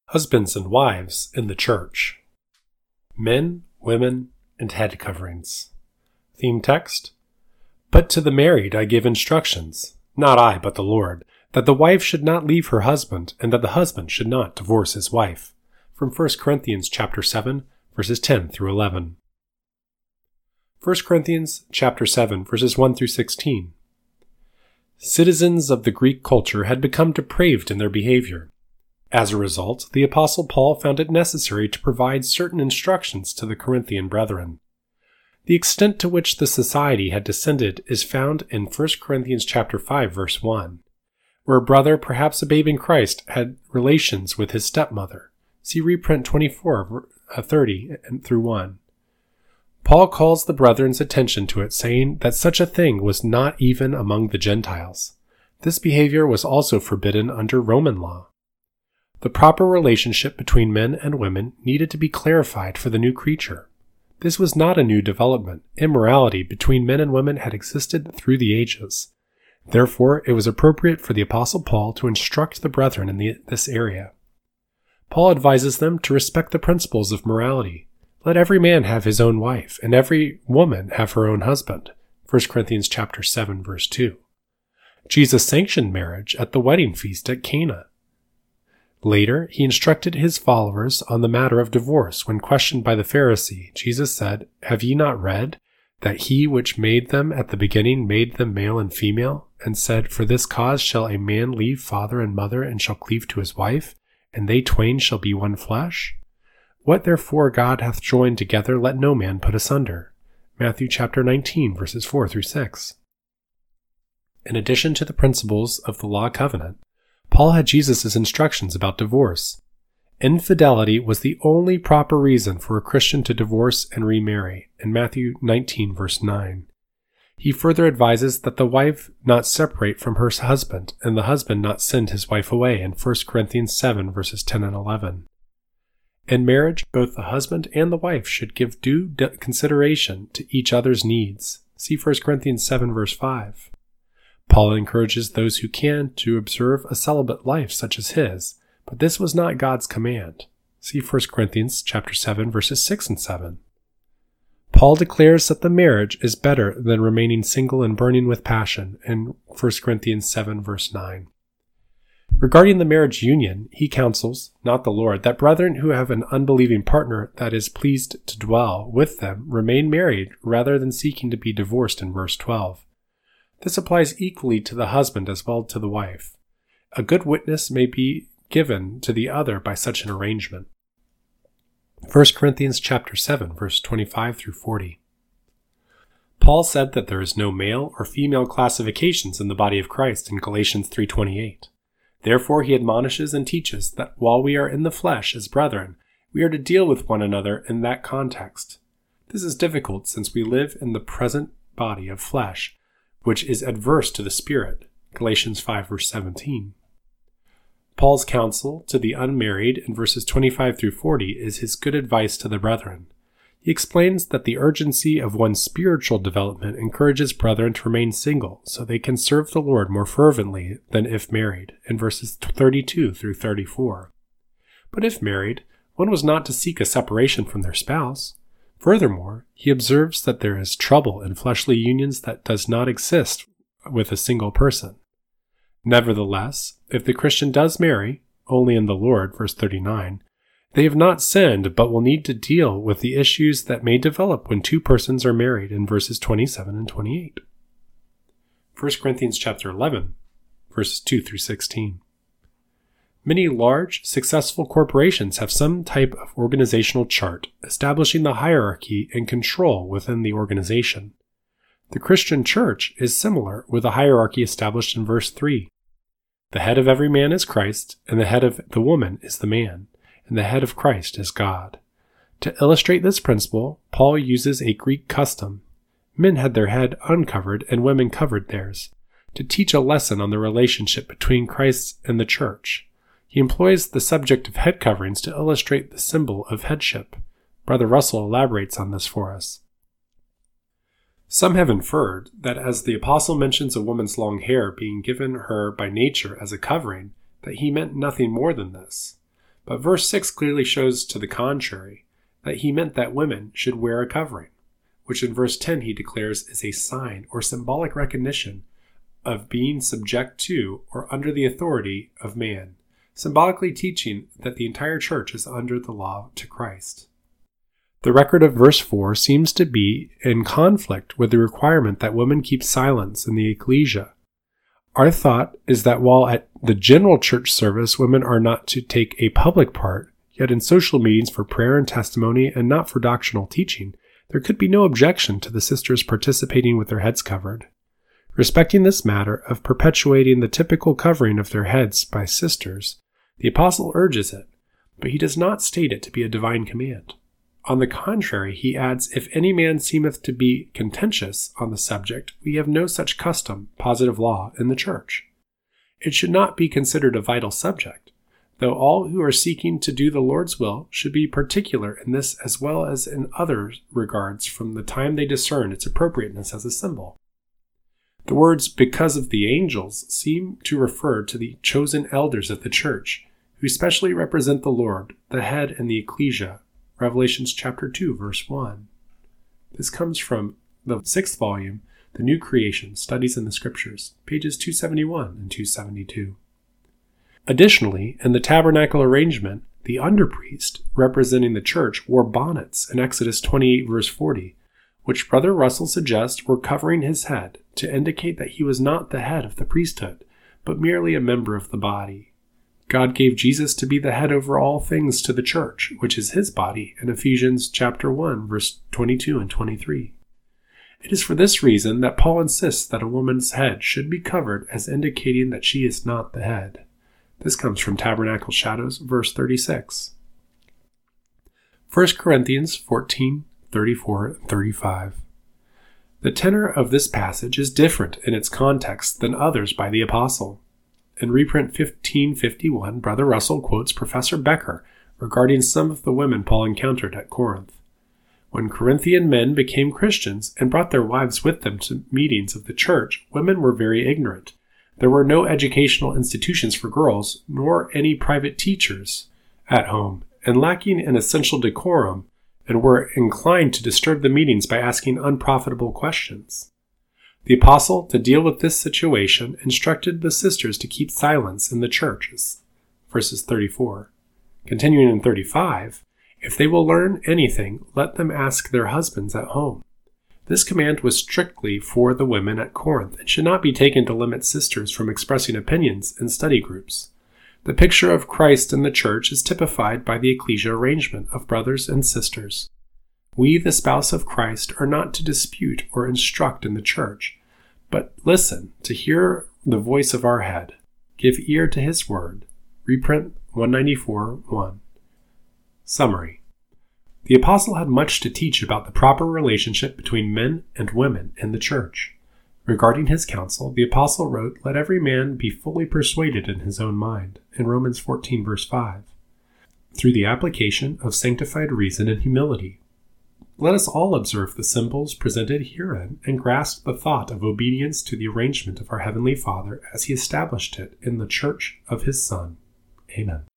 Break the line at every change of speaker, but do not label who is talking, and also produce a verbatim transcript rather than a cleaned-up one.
Husbands and wives in the church. Men, women, and head coverings. Theme text: But to the married I give instructions, not I but the Lord, that the wife should not leave her husband, and that the husband should not divorce his wife. From First Corinthians chapter seven, verses ten through eleven. First Corinthians chapter seven, verses one through sixteen. Citizens of the Greek culture had become depraved in their behavior. As a result, the Apostle Paul found it necessary to provide certain instructions to the Corinthian brethren. The extent to which the society had descended is found in First Corinthians chapter five, verse one, where a brother, perhaps a babe in Christ, had relations with his stepmother. See reprint twenty-four, thirty through one. Paul calls the brethren's attention to it, saying that such a thing was not even among the Gentiles. This behavior was also forbidden under Roman law. The proper relationship between men and women needed to be clarified for the new creature. This was not a new development. Immorality between men and women had existed through the ages. Therefore, it was appropriate for the Apostle Paul to instruct the brethren in the, this area. Paul advises them to respect the principles of morality. Let every man have his own wife, and every woman have her own husband. First Corinthians chapter seven, verse two. Jesus sanctioned marriage at the wedding feast at Cana. Later, he instructed his followers on the matter of divorce. When questioned by the Pharisee, Jesus said, "Have ye not read that he which made them at the beginning made them male and female, and said, For this cause shall a man leave father and mother, and shall cleave to his wife, and they twain shall be one flesh? What therefore God hath joined together, let no man put asunder." Matthew chapter nineteen, verses four through six. In addition to the principles of the law covenant, Paul had Jesus' instructions about divorce. Infidelity was the only proper reason for a Christian to divorce and remarry, in Matthew nineteen, verse nine. He further advises that the wife not separate from her husband, and the husband not send his wife away, in First Corinthians seven, verses ten and eleven. In marriage, both the husband and the wife should give due consideration to each other's needs. See First Corinthians seven, verse five. Paul encourages those who can to observe a celibate life such as his, but this was not God's command. See First Corinthians chapter seven, verses six and seven. Paul declares that the marriage is better than remaining single and burning with passion in First Corinthians seven, verse nine. Regarding the marriage union, he counsels, not the Lord, that brethren who have an unbelieving partner that is pleased to dwell with them remain married rather than seeking to be divorced in verse twelve. This applies equally to the husband as well as to the wife. A good witness may be given to the other by such an arrangement. First Corinthians chapter seven, verse twenty-five through forty. Paul said that there is no male or female classifications in the body of Christ in Galatians three twenty-eight. Therefore he admonishes and teaches that while we are in the flesh as brethren, we are to deal with one another in that context. This is difficult since we live in the present body of flesh, which is adverse to the Spirit. Galatians five, verse seventeen. Paul's counsel to the unmarried in verses twenty-five through forty is his good advice to the brethren. He explains that the urgency of one's spiritual development encourages brethren to remain single so they can serve the Lord more fervently than if married, in verses thirty-two through thirty-four. But if married, one was not to seek a separation from their spouse. Furthermore, he observes that there is trouble in fleshly unions that does not exist with a single person. Nevertheless, if the Christian does marry, only in the Lord, verse thirty-nine, they have not sinned, but will need to deal with the issues that may develop when two persons are married, in verses twenty-seven and twenty-eight. First Corinthians chapter eleven, verses two through sixteen. Many large, successful corporations have some type of organizational chart establishing the hierarchy and control within the organization. The Christian church is similar, with a hierarchy established in verse three. The head of every man is Christ, and the head of the woman is the man, and the head of Christ is God. To illustrate this principle, Paul uses a Greek custom. Men had their head uncovered and women covered theirs, to teach a lesson on the relationship between Christ and the church. He employs the subject of head coverings to illustrate the symbol of headship. Brother Russell elaborates on this for us. Some have inferred that as the apostle mentions a woman's long hair being given her by nature as a covering, that he meant nothing more than this. But verse six clearly shows to the contrary, that he meant that women should wear a covering, which in verse ten he declares is a sign or symbolic recognition of being subject to or under the authority of man, symbolically teaching that the entire church is under the law to Christ. The record of verse four seems to be in conflict with the requirement that women keep silence in the ecclesia. Our thought is that while at the general church service women are not to take a public part, yet in social meetings for prayer and testimony and not for doctrinal teaching, there could be no objection to the sisters participating with their heads covered. Respecting this matter of perpetuating the typical covering of their heads by sisters, the apostle urges it, but he does not state it to be a divine command. On the contrary, he adds, if any man seemeth to be contentious on the subject, we have no such custom, positive law, in the church. It should not be considered a vital subject, though all who are seeking to do the Lord's will should be particular in this as well as in other regards from the time they discern its appropriateness as a symbol. The words because of the angels seem to refer to the chosen elders of the church, who specially represent the Lord, the head, and the ecclesia. Revelations chapter two, verse one. This comes from the sixth volume, The New Creation, Studies in the Scriptures, pages two seventy-one and two seventy-two. Additionally, in the tabernacle arrangement, the underpriest, representing the church, wore bonnets in Exodus twenty-eight, verse forty, which Brother Russell suggests were covering his head to indicate that he was not the head of the priesthood, but merely a member of the body. God gave Jesus to be the head over all things to the church, which is his body, in Ephesians chapter one, verse twenty-two and twenty-three. It is for this reason that Paul insists that a woman's head should be covered as indicating that she is not the head. This comes from Tabernacle Shadows, verse thirty-six. First Corinthians fourteen, thirty-four and thirty-five. The tenor of this passage is different in its context than others by the apostle. In reprint fifteen fifty-one, Brother Russell quotes Professor Becker regarding some of the women Paul encountered at Corinth. When Corinthian men became Christians and brought their wives with them to meetings of the church, women were very ignorant. There were no educational institutions for girls, nor any private teachers at home, and lacking in essential decorum, and were inclined to disturb the meetings by asking unprofitable questions. The apostle, to deal with this situation, instructed the sisters to keep silence in the churches. Verses thirty-four. Continuing in thirty-five, if they will learn anything, let them ask their husbands at home. This command was strictly for the women at Corinth and should not be taken to limit sisters from expressing opinions in study groups. The picture of Christ in the church is typified by the ecclesia arrangement of brothers and sisters. We, the spouse of Christ, are not to dispute or instruct in the church, but listen to hear the voice of our head. Give ear to his word. Reprint one ninety-four, one. Summary. The apostle had much to teach about the proper relationship between men and women in the church. Regarding his counsel, the apostle wrote, "Let every man be fully persuaded in his own mind," in Romans fourteen, verse five, through the application of sanctified reason and humility. Let us all observe the symbols presented herein and grasp the thought of obedience to the arrangement of our Heavenly Father as he established it in the church of his Son. Amen.